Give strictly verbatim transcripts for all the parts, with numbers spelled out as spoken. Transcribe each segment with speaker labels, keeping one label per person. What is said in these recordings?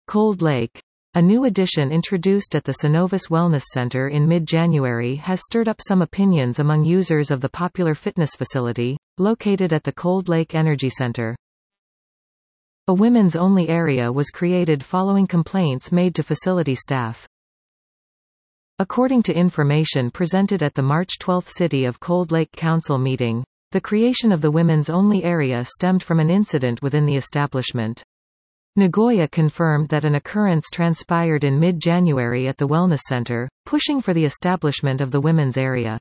Speaker 1: Cold Lake. A new addition introduced at the Synovus Wellness Center in mid-January has stirred up some opinions among users of the popular fitness facility, located at the Cold Lake Energy Center. A women's-only area was created following complaints made to facility staff. According to information presented at the March twelfth City of Cold Lake Council meeting, the creation of the women's-only area stemmed from an incident within the establishment. Nagoya confirmed that an occurrence transpired in mid-January at the Wellness Center, pushing for the establishment of the women's area.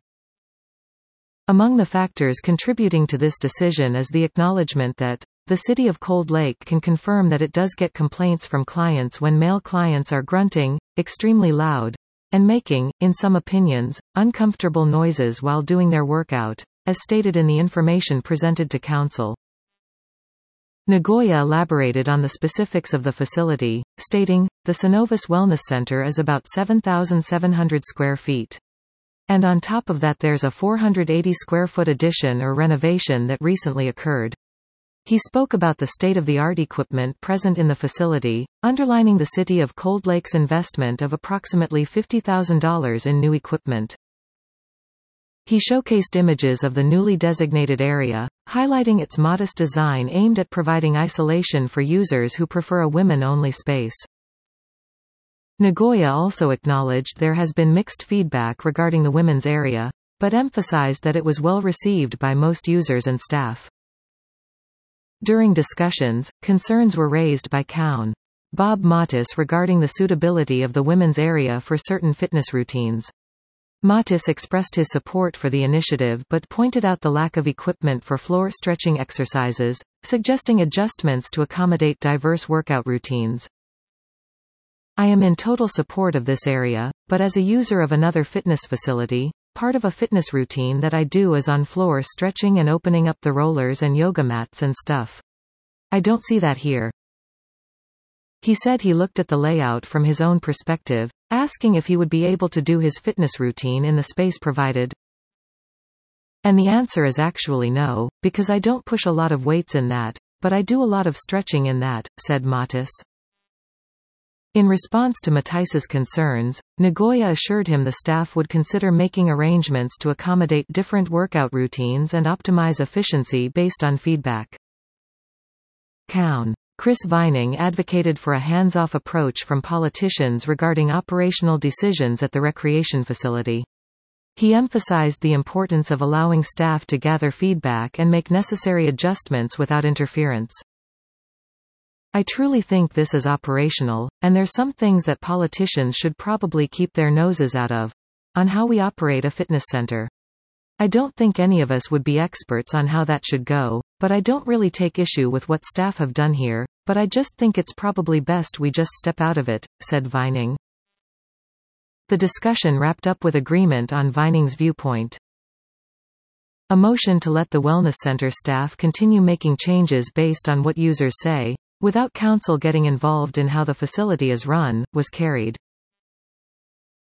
Speaker 1: Among the factors contributing to this decision is the acknowledgement that the City of Cold Lake can confirm that it does get complaints from clients when male clients are grunting, extremely loud, and making, in some opinions, uncomfortable noises while doing their workout, as stated in the information presented to Council. Nagoya elaborated on the specifics of the facility, stating, "The Synovus Wellness Center is about seven thousand seven hundred square feet. And on top of that there's a four hundred eighty square foot addition or renovation that recently occurred." He spoke about the state-of-the-art equipment present in the facility, underlining the City of Cold Lake's investment of approximately fifty thousand dollars in new equipment. He showcased images of the newly designated area, highlighting its modest design aimed at providing isolation for users who prefer a women-only space. Nagoya also acknowledged there has been mixed feedback regarding the women's area, but emphasized that it was well received by most users and staff. During discussions, concerns were raised by Coun. Bob Mattis regarding the suitability of the women's area for certain fitness routines. Mattis expressed his support for the initiative but pointed out the lack of equipment for floor stretching exercises, suggesting adjustments to accommodate diverse workout routines. "I am in total support of this area, but as a user of another fitness facility, part of a fitness routine that I do is on floor stretching and opening up the rollers and yoga mats and stuff. I don't see that here." He said he looked at the layout from his own perspective, asking if he would be able to do his fitness routine in the space provided. "And the answer is actually no, because I don't push a lot of weights in that, but I do a lot of stretching in that," said Mattis. In response to Mattis's concerns, Nagoya assured him the staff would consider making arrangements to accommodate different workout routines and optimize efficiency based on feedback. Coun. Chris Vining advocated for a hands-off approach from politicians regarding operational decisions at the recreation facility. He emphasized the importance of allowing staff to gather feedback and make necessary adjustments without interference. "I truly think this is operational, and there's some things that politicians should probably keep their noses out of, on how we operate a fitness center. I don't think any of us would be experts on how that should go, but I don't really take issue with what staff have done here, but I just think it's probably best we just step out of it," said Vining. The discussion wrapped up with agreement on Vining's viewpoint. A motion to let the Wellness Center staff continue making changes based on what users say, without council getting involved in how the facility is run, was carried.